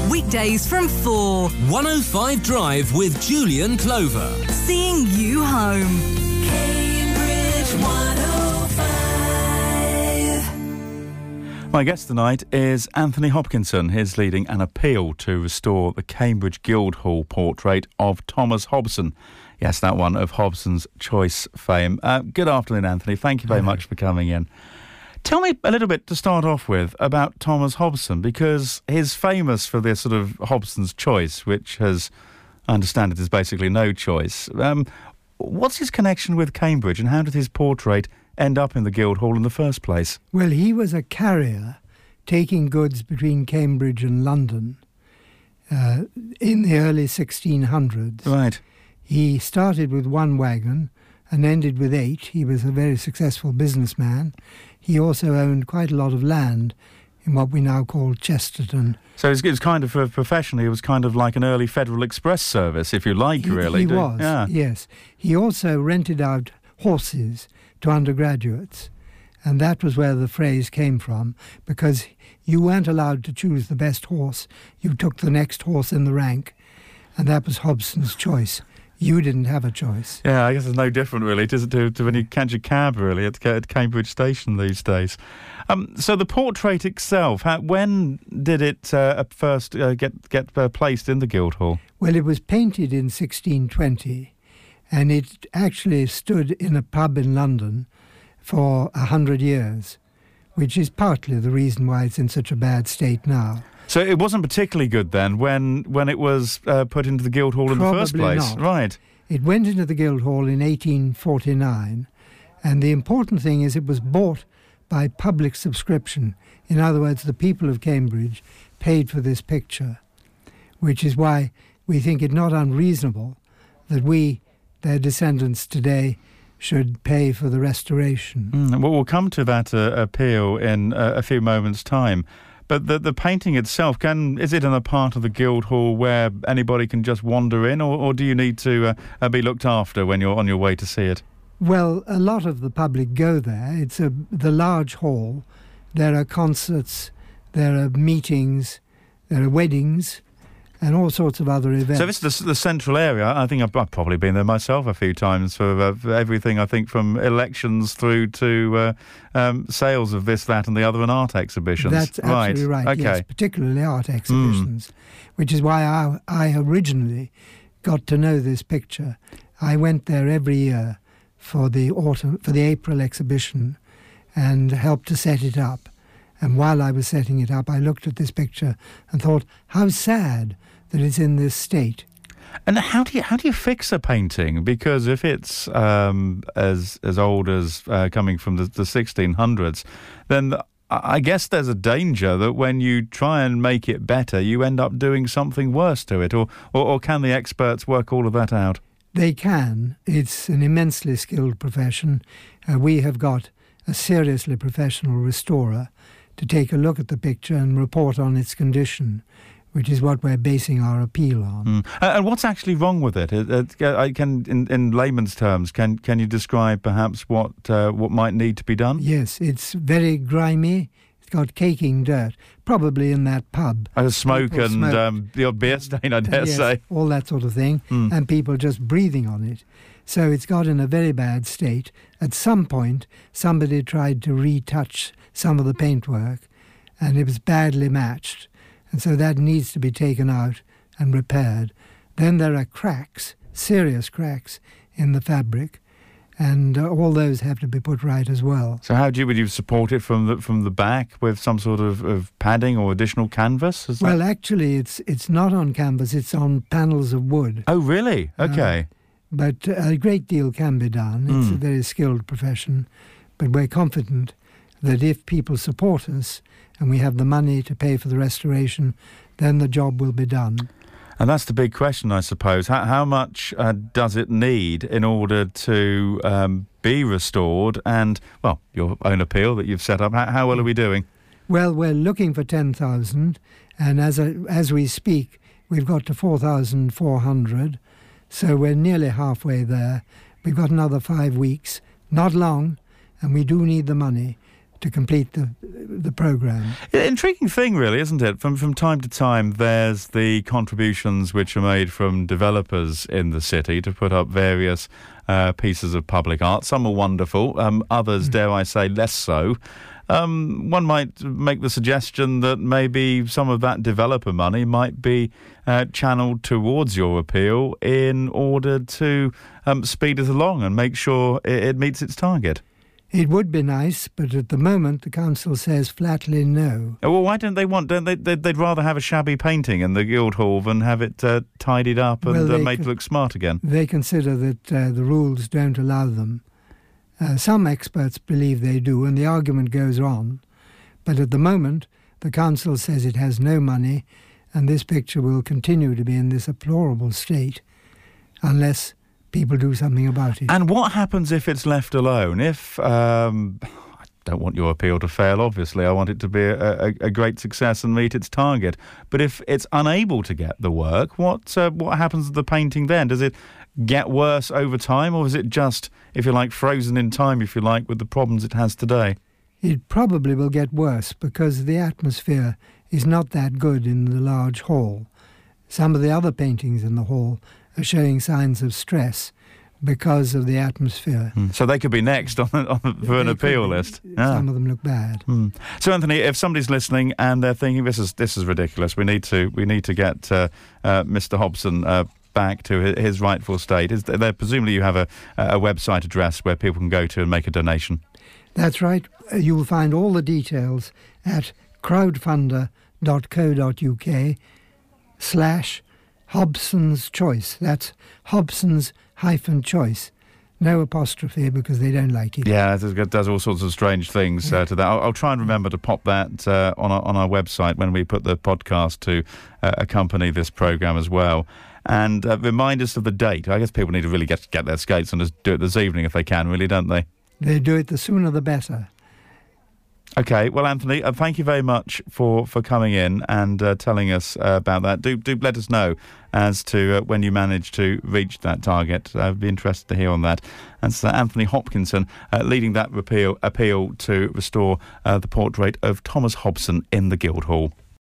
Weekdays from 4. 105 Drive with Julian Clover. Seeing you home. Cambridge 105. My guest tonight is Anthony Hopkinson. He's leading an appeal to restore the Cambridge Guildhall portrait of Thomas Hobson. Yes, that one, of Hobson's Choice fame. Good afternoon, Anthony. Thank you very much for coming in. Tell me a little bit to start off with about Thomas Hobson, because he's famous for this sort of Hobson's Choice, which has, I understand it is basically no choice. What's his connection with Cambridge, and how did his portrait end up in the Guildhall in the first place? Well, he was a carrier taking goods between Cambridge and London in the early 1600s. Right. He started with one wagon and ended with 8. He was a very successful businessman. He also owned quite a lot of land in what we now call Chesterton. So it was kind of, professionally, it was kind of like an early Federal Express service, if you like, really. He was, yeah. Yes. He also rented out horses to undergraduates, and that was where the phrase came from, because you weren't allowed to choose the best horse. You took the next horse in the rank, and that was Hobson's Choice. You didn't have a choice. Yeah, I guess it's no different, really, to when you catch a cab, really, at Cambridge Station these days. So the portrait itself, when did it first get placed in the Guildhall? Well, it was painted in 1620, and it actually stood in a pub in London for 100 years, which is partly the reason why it's in such a bad state now. So it wasn't particularly good then when it was put into the Guildhall in the first place? Not. Right. It went into the Guildhall in 1849, and the important thing is it was bought by public subscription. In other words, the people of Cambridge paid for this picture, which is why we think it not unreasonable that we, their descendants today, should pay for the restoration. Well, we'll come to that appeal in a few moments' time. But the painting itself, is it in a part of the Guildhall where anybody can just wander in, or do you need to be looked after when you're on your way to see it? Well, a lot of the public go there. It's the large hall. There are concerts, there are meetings, there are weddings, and all sorts of other events. So this is the central area. I think I've probably been there myself a few times for everything, I think, from elections through to sales of this, that and the other, and art exhibitions. That's absolutely right, okay. Yes, particularly art exhibitions, which is why I originally got to know this picture. I went there every year for the April exhibition and helped to set it up. And while I was setting it up, I looked at this picture and thought, how sad that it's in this state. And how do you fix a painting? Because if it's as old as coming from the 1600s, then I guess there's a danger that when you try and make it better, you end up doing something worse to it. Or can the experts work all of that out? They can. It's an immensely skilled profession. We have got a seriously professional restorer to take a look at the picture and report on its condition, which is what we're basing our appeal on. And what's actually wrong with it? In layman's terms, can you describe perhaps what might need to be done? Yes, it's very grimy. It's got caking dirt, probably in that pub. Smoke and the odd beer stain, I dare say. All that sort of thing, and people just breathing on it. So it's got in a very bad state. At some point, somebody tried to retouch some of the paintwork, and it was badly matched. And so that needs to be taken out and repaired. Then there are cracks, serious cracks in the fabric, and all those have to be put right as well. So would you support it from the back with some sort of padding or additional canvas? Well, actually, it's not on canvas, it's on panels of wood. Oh, really? Okay. But a great deal can be done. It's a very skilled profession, but we're confident that if people support us and we have the money to pay for the restoration, then the job will be done. And that's the big question, I suppose. How much does it need in order to be restored? And, well, your own appeal that you've set up, how well are we doing? Well, we're looking for 10,000, and as we speak, we've got to 4,400, so we're nearly halfway there. We've got another 5 weeks, not long, and we do need the money to complete the programme. Intriguing thing, really, isn't it? From time to time, there's the contributions which are made from developers in the city to put up various pieces of public art. Some are wonderful, others, dare I say, less so. One might make the suggestion that maybe some of that developer money might be channeled towards your appeal in order to speed it along and make sure it meets its target. It would be nice, but at the moment the council says flatly no. Well, why don't they want? Don't they? They'd rather have a shabby painting in the Guildhall than have it tidied up and made to look smart again. They consider that the rules don't allow them. Some experts believe they do, and the argument goes on. But at the moment, the council says it has no money, and this picture will continue to be in this deplorable state unless people do something about it. And what happens if it's left alone? If I don't want your appeal to fail, obviously, I want it to be a great success and meet its target. But if it's unable to get the work, what happens to the painting then? Does it get worse over time, or is it just, if you like, frozen in time, if you like, with the problems it has today? It probably will get worse because the atmosphere is not that good in the large hall. Some of the other paintings in the hall are showing signs of stress because of the atmosphere. So they could be next for an appeal list. Some of them look bad. So Anthony, if somebody's listening and they're thinking this is ridiculous, we need to get Mr. Hobson back to his rightful state. Presumably you have a website address where people can go to and make a donation. That's right. You will find all the details at crowdfunder.co.uk/Hobson's Choice. That's Hobson's-choice. No apostrophe because they don't like it. Yeah, it does all sorts of strange things to that. I'll try and remember to pop that on our website when we put the podcast to accompany this programme as well. And remind us of the date. I guess people need to really get their skates and just do it this evening if they can, really, don't they? They do it the sooner the better. Okay, well, Anthony, thank you very much for coming in and telling us about that. Do let us know as to when you manage to reach that target. I'd be interested to hear on that. That's Anthony Hopkinson leading that appeal to restore the portrait of Thomas Hobson in the Guildhall.